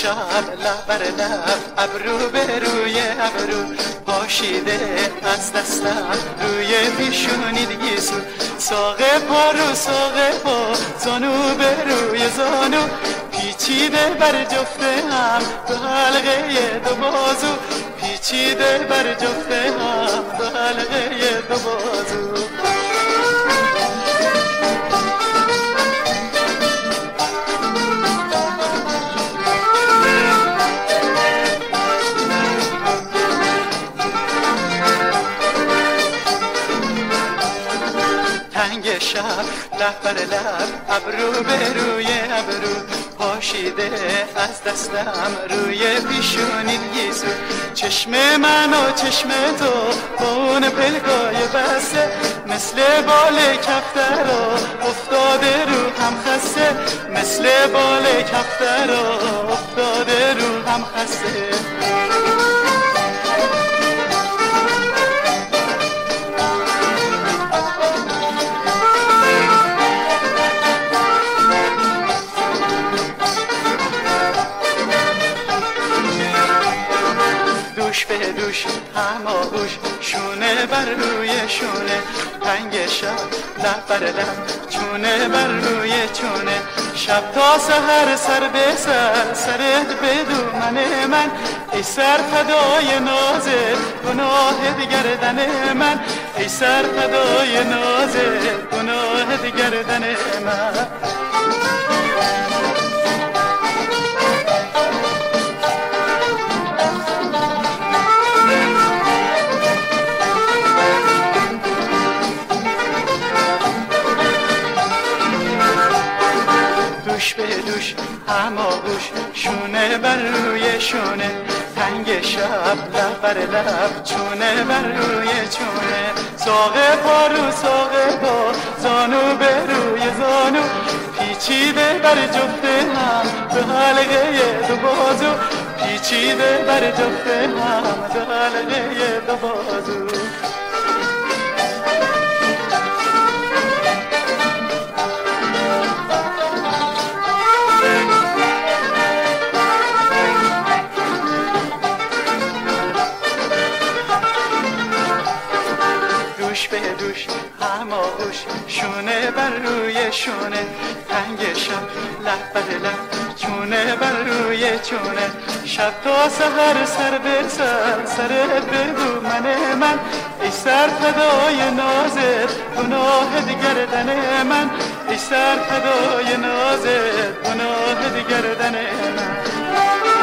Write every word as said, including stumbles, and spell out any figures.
شب لب بر لب ابرو به روی ابرو پاشیده از دستم روی پیشونی دیگه سو ساقه پا رو ساقه پا زانو به روی زانو پیچیده بر جفته هم دو حلقه دو بازو پیچیده بر جفته هم دو حلقه دو بازو تنگ شب لب بر لب ابرو به روی ابرو پاشیده از دستم روی پیشونی یسو چشم من و چشم تو با اون پلکای بسته مثل بال کفتر افتاده رو هم خسته مثل بال کفتر افتاده رو هم خسته دوش به دوش هماغوش شونه بر روی شونه تنگ شب لب بر لب چونه بر روی چونه شب تا سحر سر به سر سرت بدو من من ای سر فدای نازت گناهت گردن من ای سر فدای نازت گناهت گردن من دوش به دوش هماغوش شونه بر روی شونه تنگ شب لب بر لب چونه بر روی چونه ساقه پا رو ساقه پا زانو به روی زانو پیچیده بر جفته هم دو حلقه دو بازو پیچیده بر جفته هم دو حلقه دو بازو دوش به دوش هماغوش شونه بر روی شونه تنگ شب لب بر لب چونه بر روی چونه شب تا سحر سر به سر سرت بگو من من ای سر فدای نازت گناهت گردن من ای سر فدای نازت گناهت گردن من